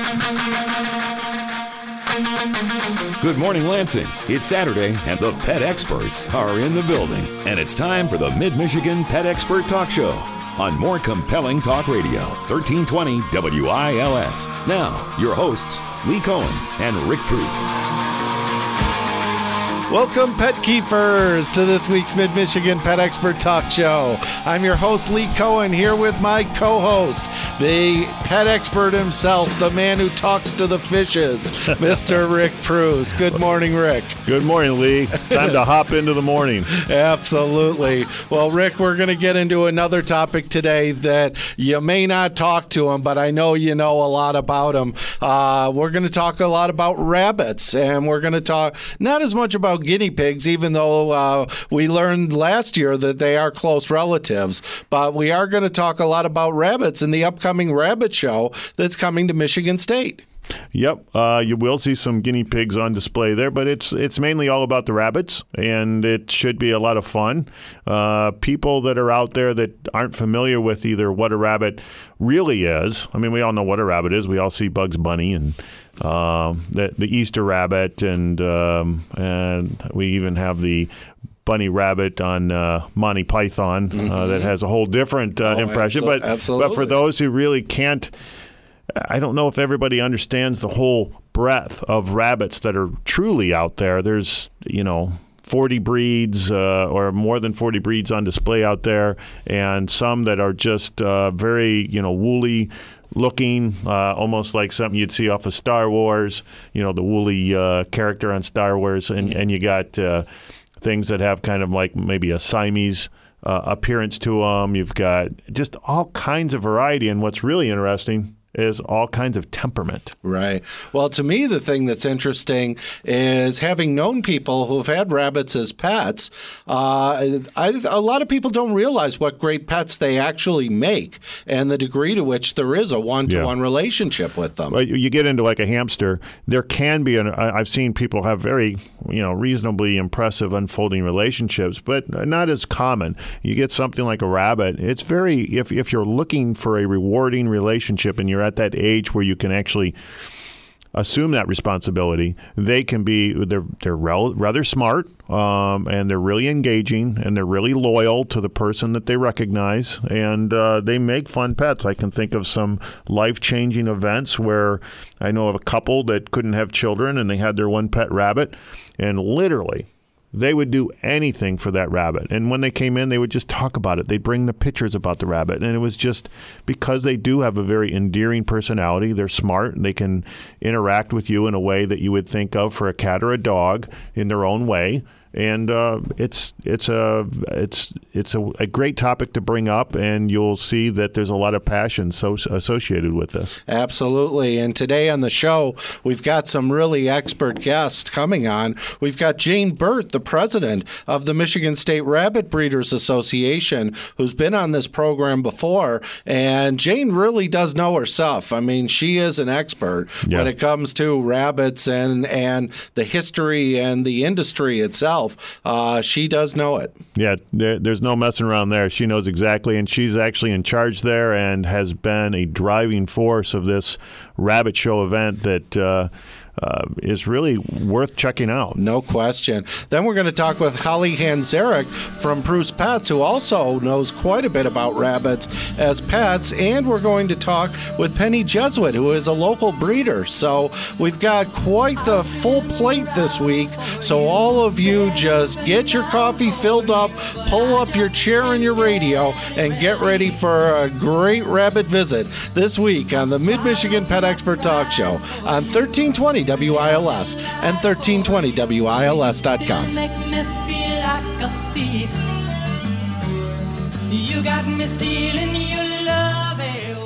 Good morning, Lansing. It's Saturday, and the pet experts are in the building. And it's time for the Mid-Michigan Pet Expert Talk Show on More Compelling Talk Radio, 1320 WILS. Now, your hosts, Lee Cohen and Rick Pruse. Welcome, pet keepers, to this week's Mid-Michigan Pet Expert Talk Show. I'm your host, Lee Cohen, here with my co-host, the pet expert himself, the man who talks to the fishes, Mr. Rick Pruse. Good morning, Rick. Good morning, Lee. Time to hop into the morning. Absolutely. Well, Rick, we're going to get into another topic today that you may not talk to him, but I know you know a lot about him. We're going to talk a lot about rabbits, and we're going to talk not as much about guinea pigs, even though we learned last year that they are close relatives. But we are going to talk a lot about rabbits in the upcoming rabbit show that's coming to Michigan State. Yep, you will see some guinea pigs on display there, but it's mainly all about the rabbits, and it should be a lot of fun. People that are out there that aren't familiar with either what a rabbit really is, I mean, we all know what a rabbit is. We all see Bugs Bunny and the Easter rabbit, and we even have the bunny rabbit on Monty Python that has a whole different impression. Absolutely. But for those who really can't, I don't know if everybody understands the whole breadth of rabbits that are truly out there. There's, 40 breeds or more than 40 breeds on display out there, and some that are just very, woolly looking, almost like something you'd see off of Star Wars, the woolly character on Star Wars. And you got things that have kind of like maybe a Siamese appearance to them. You've got just all kinds of variety. And what's really interesting is all kinds of temperament. Right. Well, to me, the thing that's interesting is having known people who've had rabbits as pets, a lot of people don't realize what great pets they actually make and the degree to which there is a one-to-one relationship with them. Well, you get into like a hamster, there can be, I've seen people have very, reasonably impressive unfolding relationships, but not as common. You get something like a rabbit, it's very, if you're looking for a rewarding relationship and you're at that age where you can actually assume that responsibility, they can be, they're rather smart, and they're really engaging, and they're really loyal to the person that they recognize, and they make fun pets. I can think of some life-changing events where I know of a couple that couldn't have children, and they had their one pet rabbit, and literally they would do anything for that rabbit. And when they came in, they would just talk about it. They'd bring the pictures about the rabbit. And it was just because they do have a very endearing personality. They're smart, and they can interact with you in a way that you would think of for a cat or a dog in their own way. And it's a great topic to bring up, and you'll see that there's a lot of passion associated with this. Absolutely. And today on the show, we've got some really expert guests coming on. We've got Jane Burt, the president of the Michigan State Rabbit Breeders Association, who's been on this program before. And Jane really does know her stuff. I mean, she is an expert when it comes to rabbits and the history and the industry itself. She does know it. Yeah, there's no messing around there. She knows exactly, and she's actually in charge there and has been a driving force of this rabbit show event that is really worth checking out. No question. Then we're going to talk with Holly Hanzarek from Pruse Pets, who also knows quite a bit about rabbits as pets, and we're going to talk with Penny Jesuit, who is a local breeder. So we've got quite the full plate this week, so all of you just get your coffee filled up, pull up your chair and your radio, and get ready for a great rabbit visit this week on the Mid-Michigan Pet Expert Talk Show on 1320 WILS and 1320WILS.com. You make me feel like a thief. You got me stealing your love away.